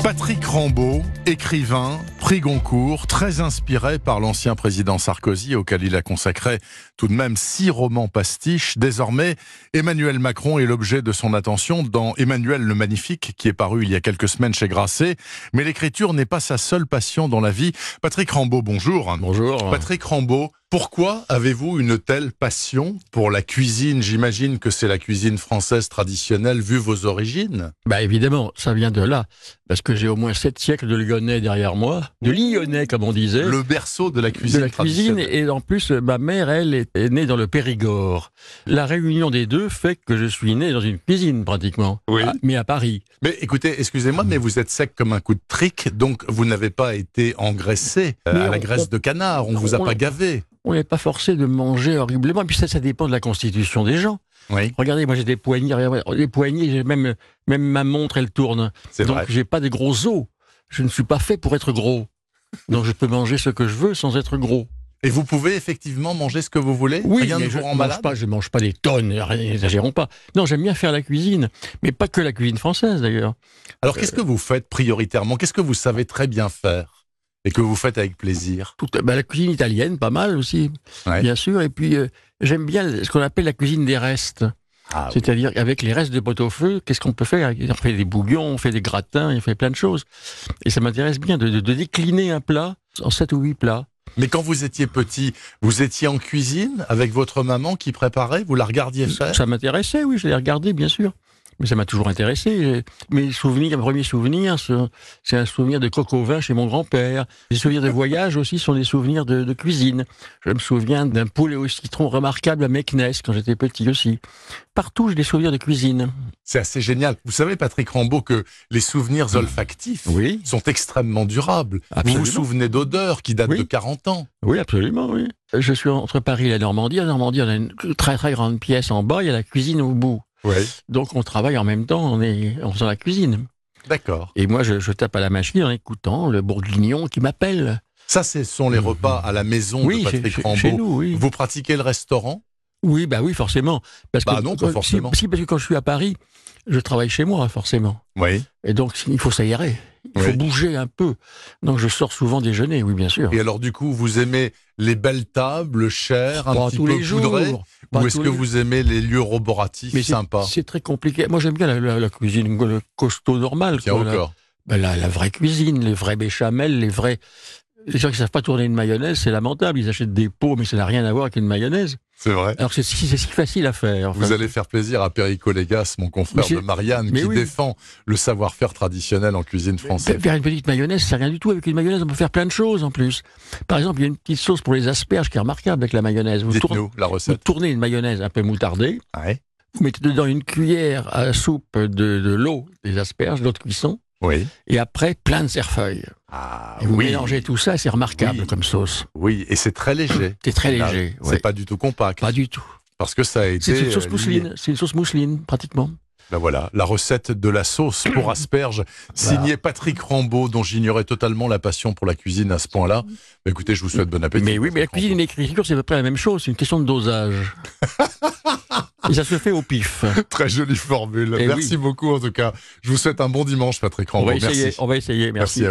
Patrick Rambaud, écrivain, prix Goncourt, très inspiré par l'ancien président Sarkozy, auquel il a consacré tout de même 6 romans pastiches. Désormais, Emmanuel Macron est l'objet de son attention dans Emmanuel le Magnifique, qui est paru il y a quelques semaines chez Grasset. Mais l'écriture n'est pas sa seule passion dans la vie. Patrick Rambaud, bonjour. Bonjour. Patrick Rambaud, pourquoi avez-vous une telle passion pour la cuisine? J'imagine que c'est la cuisine française traditionnelle, vu vos origines. Bah évidemment, ça vient de là. Parce que j'ai au moins 7 siècles de lyonnais derrière moi. De lyonnais, comme on disait. Le berceau de la cuisine traditionnelle. Et en plus, ma mère, elle, est née dans le Périgord. La réunion des deux fait que je suis né dans une cuisine, pratiquement. Oui. Mais à Paris. Mais écoutez, excusez-moi, mais vous êtes sec comme un coup de trick, donc vous n'avez pas été engraissé à la graisse de canard. On vous a pas gavé. On n'est pas forcé de manger horriblement. Et puis ça dépend de la constitution des gens. Oui. Regardez, moi j'ai des poignets, j'ai même ma montre, elle tourne. C'est donc vrai. j'ai pas des gros os. Je ne suis pas fait pour être gros. Donc je peux manger ce que je veux sans être gros. Et vous pouvez effectivement manger ce que vous voulez? Oui, Rien ne mais vous je rend ne malade? mange pas des tonnes, n'exagérons pas. Non, j'aime bien faire la cuisine, mais pas que la cuisine française d'ailleurs. Alors qu'est-ce que vous faites prioritairement? Qu'est-ce que vous savez très bien faire et que vous faites avec plaisir? La cuisine italienne, pas mal aussi, Ouais. bien sûr. Et puis j'aime bien ce qu'on appelle la cuisine des restes. Ah, oui. C'est-à-dire, avec les restes de pot-au-feu, qu'est-ce qu'on peut faire? On fait des bouillons, on fait des gratins, on fait plein de choses. Et ça m'intéresse bien de décliner un plat en 7 ou 8 plats. Mais quand vous étiez petit, vous étiez en cuisine avec votre maman qui préparait? Vous la regardiez faire? Ça m'intéressait, oui, je l'ai regardé, bien sûr. Mais ça m'a toujours intéressé. Mes premiers souvenirs, c'est un souvenir de coq au vin chez mon grand-père. Les souvenirs de voyage aussi sont des souvenirs de cuisine. Je me souviens d'un poulet au citron remarquable à Meknès quand j'étais petit aussi. Partout, j'ai des souvenirs de cuisine. C'est assez génial. Vous savez, Patrick Rambaud, que les souvenirs olfactifs Oui. sont extrêmement durables. Absolument. Vous vous souvenez d'odeurs qui datent Oui. de 40 ans. Oui, absolument, oui. Je suis entre Paris et la Normandie. En Normandie, on a une très très grande pièce en bas, il y a la cuisine au bout. Oui. Donc on travaille en même temps, en faisant la cuisine. D'accord. Et moi, je tape à la machine en écoutant le bourguignon qui m'appelle. Ça, ce sont les repas à la maison Oui, de Patrick Rambaud. chez nous, oui. Vous pratiquez le restaurant? Oui, bah oui, forcément. Parce Bah que, non, pas forcément. Si, parce que quand je suis à Paris, je travaille chez moi, forcément. Oui. Et donc, il faut s'aérer. Il faut Oui. bouger un peu. Donc, je sors souvent déjeuner, oui, bien sûr. Et alors, du coup, vous aimez les belles tables, chères, un Pas petit tous peu les jours. poudrées? Pas Ou est-ce tous que les- vous aimez les lieux roboratifs Mais sympas? c'est très compliqué. Moi, j'aime bien la cuisine, le costaud normal. Tiens, quoi, encore. la vraie cuisine, les vrais béchamels, les gens qui savent pas tourner une mayonnaise, c'est lamentable. Ils achètent des pots, mais ça n'a rien à voir avec une mayonnaise. C'est vrai. Alors c'est si facile à faire. Vous allez faire plaisir à Perico Légas, mon confrère Mais de Marianne, mais qui oui. défend le savoir-faire traditionnel en cuisine française. Faire une petite mayonnaise, c'est rien du tout. Avec une mayonnaise, on peut faire plein de choses en plus. Par exemple, il y a une petite sauce pour les asperges qui est remarquable avec la mayonnaise. Vous Dites-nous la vous recette. tournez une mayonnaise un peu moutardée, Ouais. vous mettez dedans une cuillère à soupe de l'eau des asperges, l'eau de cuisson, Oui. et après plein de cerfeuil. Ah Et vous oui. mélangez tout ça, c'est remarquable Oui. comme sauce. Oui, et c'est très léger. C'est très Là, léger. C'est ouais. pas du tout compact. Pas du tout. Parce que ça a été. C'est une sauce lié. mousseline. C'est une sauce mousseline, pratiquement. Ben voilà, la recette de la sauce pour asperges, signée Patrick Rambaud, dont j'ignorais totalement la passion pour la cuisine à ce point-là. Ben écoutez, je vous souhaite bon appétit. Mais oui, mais la Patrick cuisine et l'écriture, c'est à peu près la même chose. C'est une question de dosage. Et ça se fait au pif. Rambaud. Très jolie formule. Eh Merci oui. beaucoup en tout cas. Je vous souhaite un bon dimanche, Patrick On Rambaud. va essayer. Merci. On va essayer. Merci à